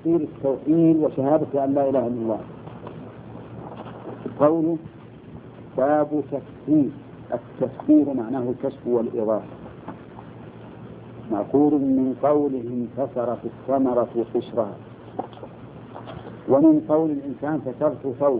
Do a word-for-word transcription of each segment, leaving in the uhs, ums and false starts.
تفسير التوحيد وشهادة أن لا إله إلا الله. قوله باب تفسير. التفسير معناه الكشف والإيضاح، معقول من قوله انتصر في الثمرة قشرها، ومن قول الإنسان فترك صوته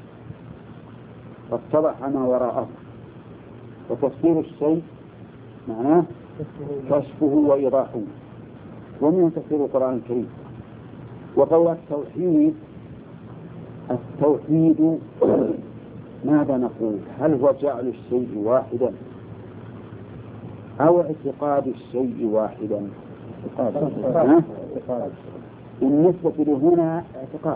فاتضح ما وراءه. وتفسير الشيء معناه كشفه وإيضاحه، ومن تفسير القرآن الكريم. وقول التوحيد، التوحيد ماذا نقول؟ هل هو جعل الشيء واحدا أو اعتقاد الشيء واحدا؟ بالنسبة لهنا اعتقاد،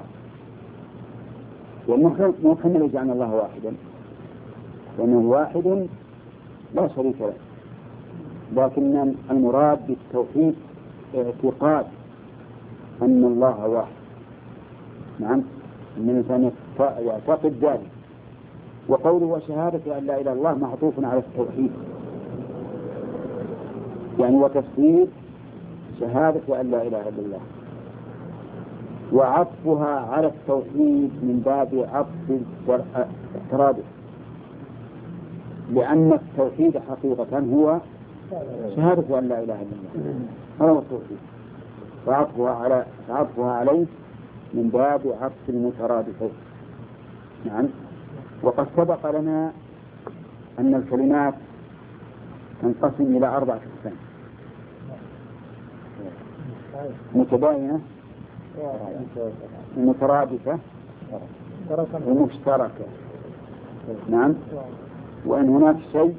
والمحمل جعل الله واحدا لأنه واحد لا شريك له، لكن المراد بالتوحيد اعتقاد أن الله واحد. نعم، أن الإنسان يعتقد ذلك. وقوله وشهادة أن لا إله إلا الله معطوف على التوحيد، يعني وتفسير شهادة أن لا إله إلا الله، وعطفها على التوحيد من باب عطف الترادف، لأن التوحيد حقيقة هو شهادة أن لا إله إلا الله، هذا هو التوحيد، وعطفها على عطفها عليه من باب عطف المترادفين. نعم. وقد سبق لنا أن الكلمات تنقسم إلى أربعة أقسام: متباينة، مترادفة، ومشتركة. نعم. وأن هناك شيء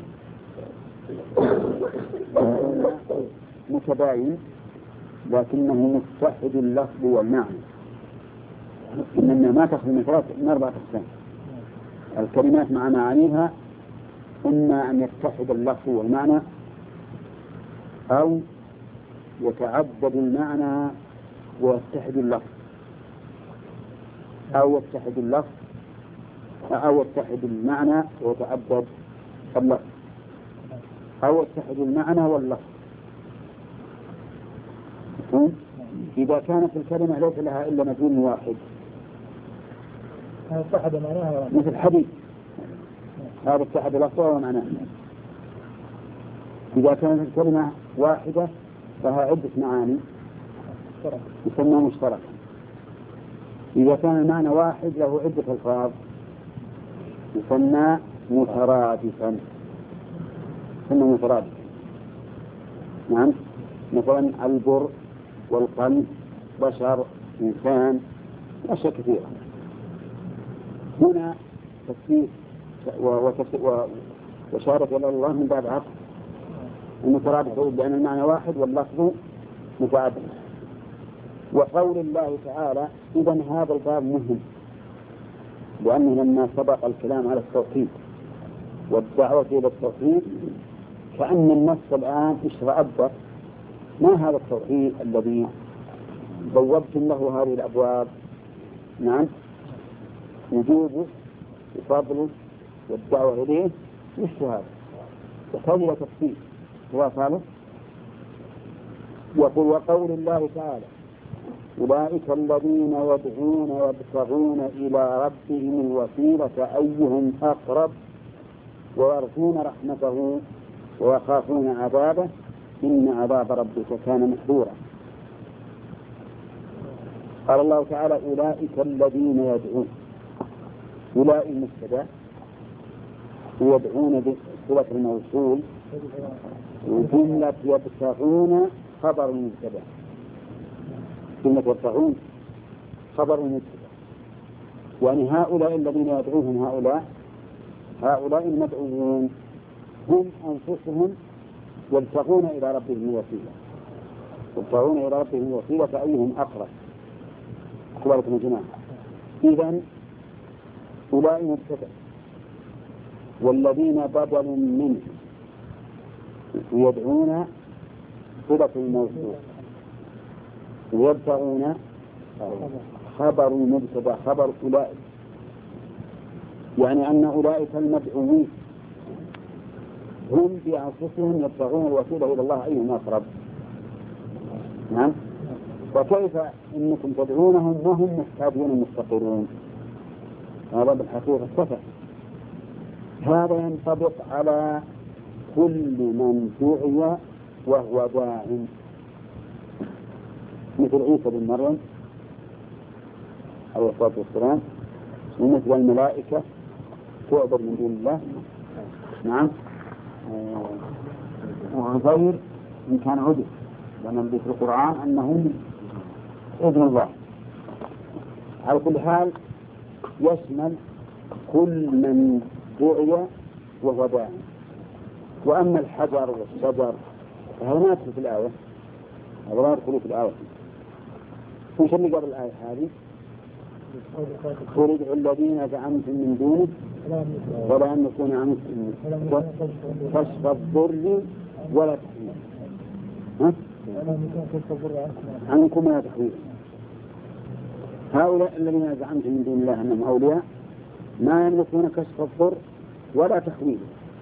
متباين لكنه متحد اللفظ والمعنى، إنما ما تخلو من أربعة أقسام. الكلمات مع معانيها إما أن يتحد اللفظ والمعنى، أو يتعدد المعنى ويتحد اللفظ، أو يتحد اللفظ أو يتحد المعنى ويتعدد اللفظ، أو يتحد المعنى واللفظ. إذا كانت الكلمة ليس لها إلا مدلول واحد اتحد معناها مثل حديث، هذا اتحد لفظه ومعناه. إذا كانت الكلمة واحدة فها عدة معاني يسمى مشترك. إذا كان المعنى واحد له عدة ألفاظ يسمى مترادفا، يسمى مترادفا. نعم. مثلا البر والقمح، بشر، إنسان، أشياء كثيرة. هنا تفسير وشهادة إلى الله من باب عطف المترادف، لأن المعنى واحد واللفظ متعدد. وقول الله تعالى إذن هذا الباب مهم، لأنه لما سبق الكلام على التوحيد والدعوة إلى التوحيد كأن النص الآن اشترأت ما هذا التوحيد الذي بوبتم له هذه الأبواب. نعم، وجوبه وفضله والدعوة إليه والشهادة، يحتاج إلى تفصيل هو صالح. يقول وقول الله تعالى أولئك الذين يدعون ويبتغون إلى ربهم الوسيلة أيهم أقرب ويرجون رحمته ويخافون عذابه إن عذاب ربك كان محذورا. قال الله تعالى أولئك الذين يدعون، أولئك المبتدأ ويدعون بصلة الموصول، وجملة يبتغون خبر المبتدأ، جملة يبتغون خبر المبتدأ. وأن هؤلاء الذين يدعوهم هؤلاء هؤلاء المدعوون هم أنفسهم يبتغون إلى ربهم الوسيلة، يبتغون إلى ربهم الوسيلة أيهم أقرب. أخبركم يا جماعة. إذن أولئك مبتدأ، والذين بدلوا منه يدعون صلة الموصول، ويبتغون خبر المبتدأ خبر أولئك، يعني أن أولئك المدعوين هم بأنفسهم يبتغون الوسيلة إلى الله أيهم أقرب. نعم. وكيف إنكم تدعونهم وهم محتاجون مفتقرون؟ هذا بالحقيقة صفة. هذا ينطبق على كل من دعي وهو داع، مثل عيسى بن مريم عليه الصلاة والسلام، ومثل الملائكة تعبد من دون الله. نعم. وعزير إن كان عبد، لأن في القرآن أنه ابن الله. على كل حال يشمل كل من دعي وهو داع. وأما الحجر والشجر فهذا ما يدخل في الآية، هذا لا يدخل في الآية. وش اللي قبل الآية هذه؟ قل ادعوا الذين زعمتم من دونه ولا يملكون عنكم كشف الضر ولا تحويل. ها؟ عنكم ولا تحويل. هؤلاء الذين زعمتم من دون الله أنهم أولياء ما يملكون كشف الضر ولا تحويل،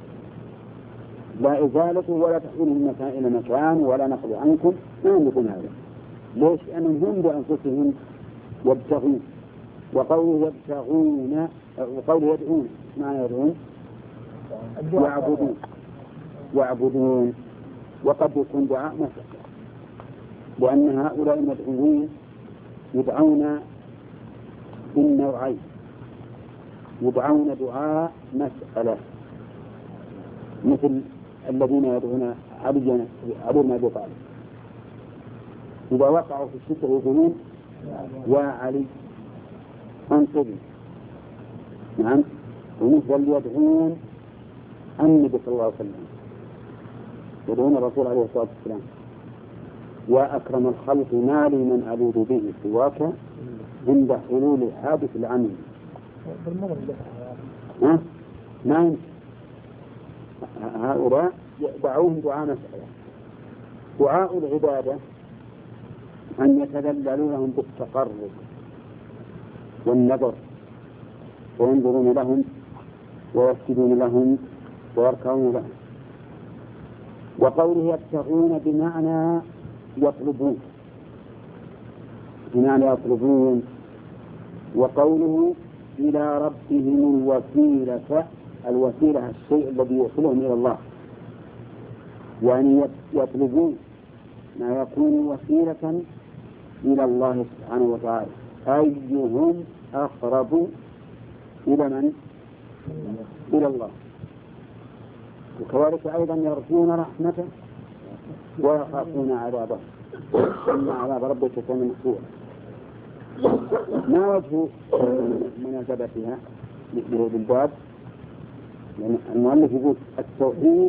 لا إزالة ولا تحويل من مكان إلى مكان ولا نقل عنكم، ما يملكون هذا. ليش؟ لأنهم هم بأنفسهم يبتغون. وقوله يبتغون وقوله يدعون، معنى يدعون يعبدون يعبدون وقد يكون دعاء مسألة، لأن هؤلاء المدعوين يدعون بالنوعين، يدعون دعاء مسألة مثل الذين يدعون علي علي بن أبي طالب، إذا وقعوا في الشدة يقولون يا علي انقذني. نعم. ومثل يدعون النبي صلى الله عليه وسلم، يدعون الرسول عليه الصلاة والسلام يا أكرم الخلق ما لي من ألوذ به سواك عند حلول حادث العمل. ها؟ ما هؤلاء دعوهم دعاء مسألة. دعاء العبادة أن يتذللوا لهم بالتقرب والنظر، وينظرون لهم ويسجدون لهم ويركعون لهم. وقوله يبتغون بمعنى يطلبون، بمعنى يطلبون. وقوله إلى ربهم الوسيلة، الوسيلة الشيء الذي يوصلهم إلى الله، يعني يطلبون ما يكون وسيلة إلى الله سبحانه وتعالى. أيهم أقرب إلى من؟ إلى الله. وكذلك أيضا يرجون رحمته ويخافون عذابه، إن عذاب ربك كان محذورا. ما وجه مناسبتها لهذا الباب؟ يعني المؤلف يقول التوحيد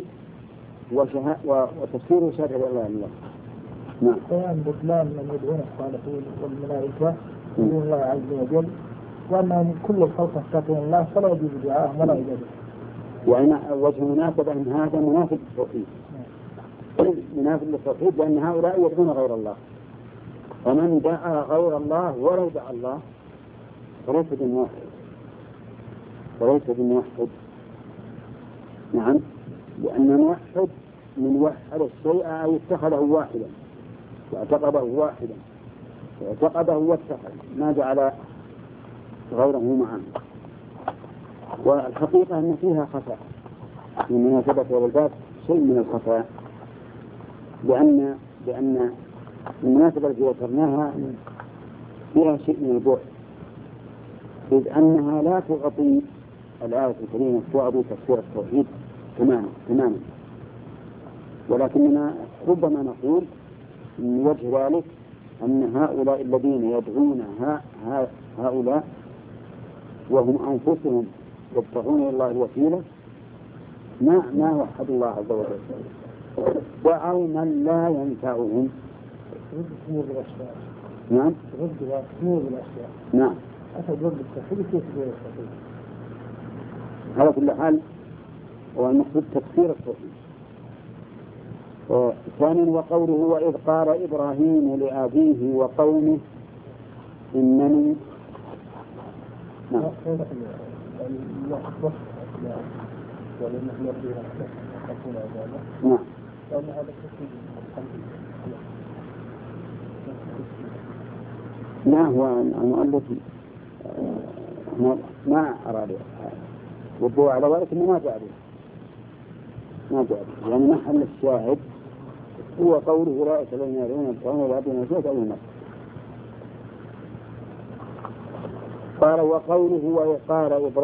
وتفسير شرع الله الله. نعم. بيان بطلان من يدعون الصالحين والملائكة يدعون الله عز وجل، وأن كل الخلق يستطيعون الله فلا يجوز دعاءهم ولا عبادتهم. وأنا وجه مناسبة أن هذا مناسب للتوحيد، مناسب للتوحيد، لأن هؤلاء يدعون غير الله، ومن دعا غير الله ولو دعا الله فليس بموحد، فليس بموحد. نعم. لأن موحد من وحد الشيء أي اتخذه واحدا واعتقده واحدا، واعتقده واتخذ ما جعل غيره معه. والحقيقة أن فيها خفاء في مناسبة هذا الباب، شيء من الخفاء، لأن لأن المناسبة التي ذكرناها فيها شيء من البعد، إذ أنها لا تعطي الآية الكريمة تعطي تفسير التوحيد تماما تماما، ولكننا ربما نقول من وجه ذلك أن هؤلاء الذين يدعون هؤلاء وهم أنفسهم يبتغون إلى الله الوسيلة ما ما وحد الله عز وجل، دعوا من لا ينفعهم. نعم. نعم. على كل حال هو المقصود تفسير التوحيد. ثانيا وقوله وإذ قال إبراهيم لأبيه وقومه إنني. نعم. نعم. لا هو المؤلف ما أراد وضوء على ذلك إنه ما جاء به ما جاء به يعني محل الشاهد هو قوله أولئك الذين يدعون يبتغون إلى ربهم الوسيلة أيهم. قال وقوله وقال إبراهيم